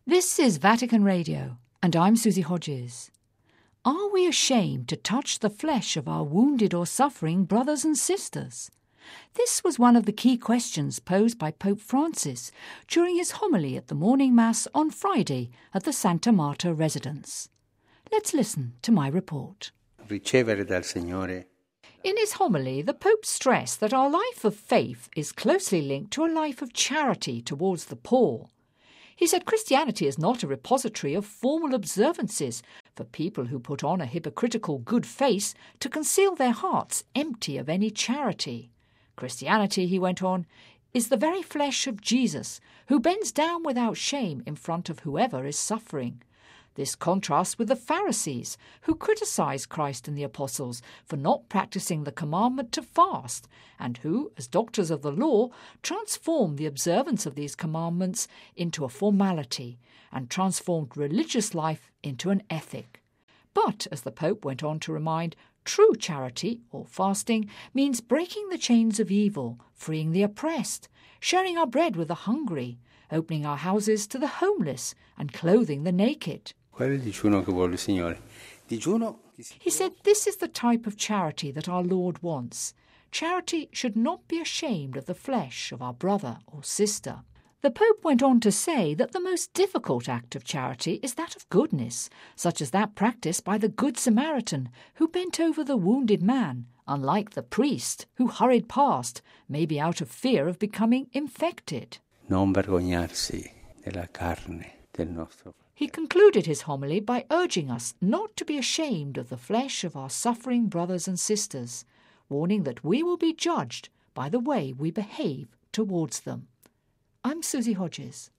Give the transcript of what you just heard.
This is Vatican Radio, and I'm Susie Hodges. Are we ashamed to touch the flesh of our wounded or suffering brothers and sisters? This was one of the key questions posed by Pope Francis during his homily at the morning Mass on Friday at the Santa Marta residence. Let's listen to my report. Ricevere dal Signore. In his homily, the Pope stressed that our life of faith is closely linked to a life of charity towards the poor. He said Christianity is not a repository of formal observances for people who put on a hypocritical good face to conceal their hearts empty of any charity. Christianity, he went on, is the very flesh of Jesus, who bends down without shame in front of whoever is suffering. This contrasts with the Pharisees, who criticised Christ and the apostles for not practising the commandment to fast, and who, as doctors of the law, transformed the observance of these commandments into a formality and transformed religious life into an ethic. But, as the Pope went on to remind, true charity, or fasting, means breaking the chains of evil, freeing the oppressed, sharing our bread with the hungry, opening our houses to the homeless, and clothing the naked. He said this is the type of charity that our Lord wants. Charity should not be ashamed of the flesh of our brother or sister. The Pope went on to say that the most difficult act of charity is that of goodness, such as that practiced by the Good Samaritan who bent over the wounded man, unlike the priest who hurried past, maybe out of fear of becoming infected. Non vergognarsi della carne del nostro. He concluded his homily by urging us not to be ashamed of the flesh of our suffering brothers and sisters, warning that we will be judged by the way we behave towards them. I'm Susie Hodges.